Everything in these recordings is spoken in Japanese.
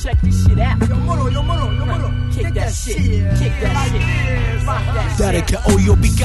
check this shit out. Kick that shit, kick that shit, fuck that shit. 誰かお呼びか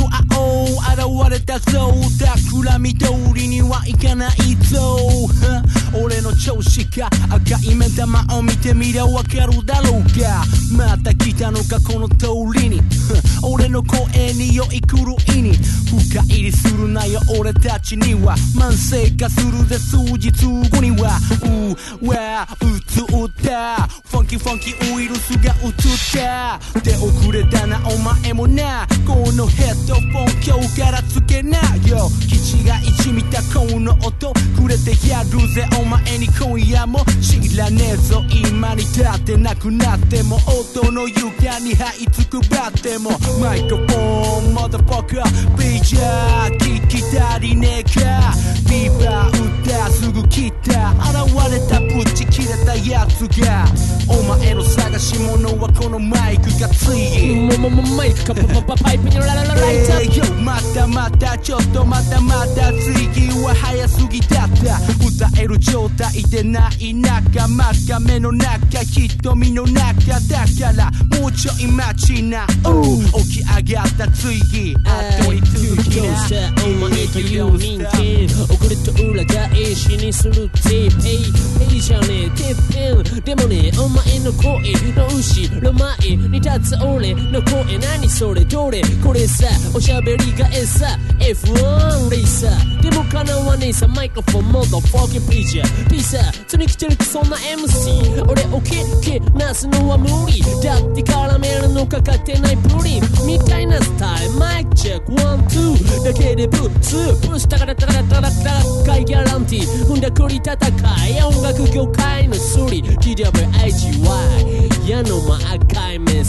MUAO 現れたぞ。企み通りにはいかないぞ。俺の調子か赤い目玉を見てみりゃわかるだろうか。また来たのかこの通りに俺の声に酔い狂いに深入りするなよ俺たちには。慢性化するぜ数日後には。うわうつったファンキーファンキーウイルスがうつった手遅れだなお前もな。このヘッドフォン今日からつけなよ。気違いじみたこの音くれてやるぜお前に今夜も。知らねえぞ今に立ってなくなっても音の床に這いつくばっても。マイクロフォンマダファカービージャー聞き足りねえか。ビーバー歌すぐ来た現れたぶち切れたやつが。お前の探し物はこのマイクがついマイクかパイプにラララライトまたまたちょっとまたまた次は早すぎだった。歌える状態でない中真っ赤目の中瞳の中だからもうちょい待ちな。起き上がった次後に続きな。 お前という人間遅れと裏返しにするテープペイじゃねえてっぺんでもねお前の声の後ろ前に立つ俺の声何それどれこれさおしゃべりが餌 F1 レーサーでも叶わねえさマイクロフォンモードフォーキンピーチャーピーサー積み来てるそんな MC 俺をけなすのは無理だって絡めるのかかってないプリンみたいなスタイルマイクチェックワンツーだけでブッツプスタカラタカラタラタラ高いギャランティー踏んだくり戦い音楽業界のスリ TWIGY 矢の間赤い目